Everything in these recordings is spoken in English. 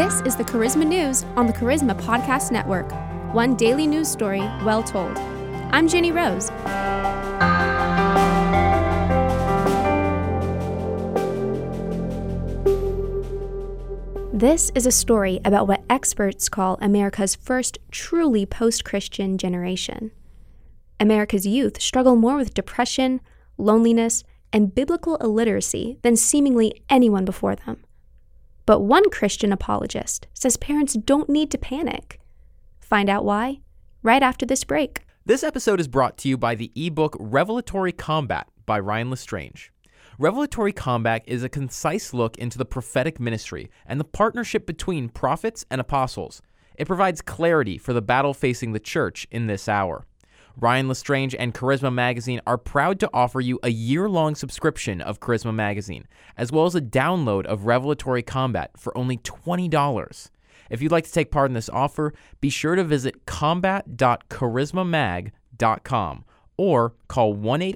This is the Charisma News on the Charisma Podcast Network. One daily news story well told. I'm Jenny Rose. This is a story about what experts call America's first truly post-Christian generation. America's youth struggle more with depression, loneliness, and biblical illiteracy than seemingly anyone before them. But one Christian apologist says parents don't need to panic. Find out why right after this break. This episode is brought to you by the ebook Revelatory Combat by Ryan Lestrange. Revelatory Combat is a concise look into the prophetic ministry and the partnership between prophets and apostles. It provides clarity for the battle facing the church in this hour. Ryan Lestrange and Charisma Magazine are proud to offer you a year-long subscription of Charisma Magazine, as well as a download of Revelatory Combat for only $20. If you'd like to take part in this offer, be sure to visit combat.charismamag.com or call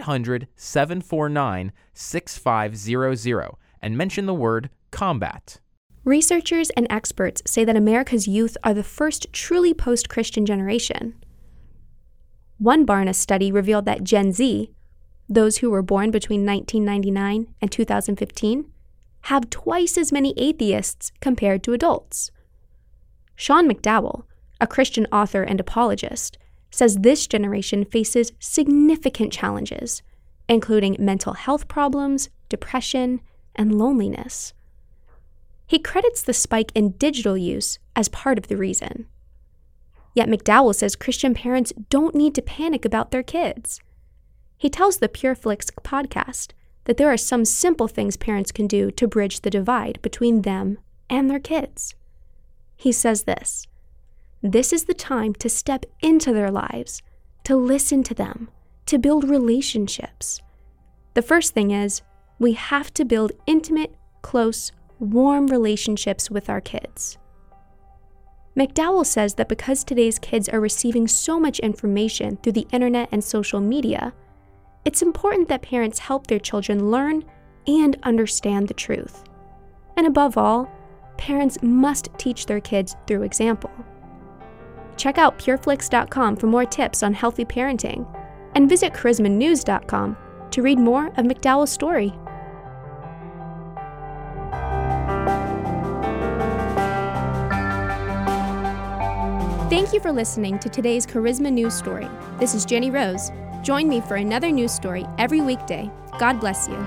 1-800-749-6500 and mention the word combat. Researchers and experts say that America's youth are the first truly post-Christian generation. One Barna study revealed that Gen Z, those who were born between 1999 and 2015, have twice as many atheists compared to adults. Sean McDowell, a Christian author and apologist, says this generation faces significant challenges, including mental health problems, depression, and loneliness. He credits the spike in digital use as part of the reason. Yet McDowell says Christian parents don't need to panic about their kids. He tells the PureFlix podcast that there are some simple things parents can do to bridge the divide between them and their kids. He says this is the time to step into their lives, to listen to them, to build relationships. The first thing is, we have to build intimate, close, warm relationships with our kids. McDowell says that because today's kids are receiving so much information through the internet and social media, it's important that parents help their children learn and understand the truth. And above all, parents must teach their kids through example. Check out pureflix.com for more tips on healthy parenting, and visit charismanews.com to read more of McDowell's story. Thank you for listening to today's Charisma News Story. This is Jenny Rose. Join me for another news story every weekday. God bless you.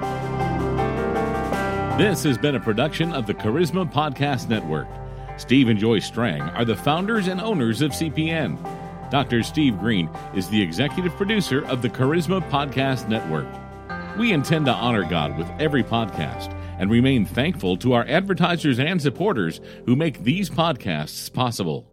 This has been a production of the Charisma Podcast Network. Steve and Joy Strang are the founders and owners of CPN. Dr. Steve Green is the executive producer of the Charisma Podcast Network. We intend to honor God with every podcast and remain thankful to our advertisers and supporters who make these podcasts possible.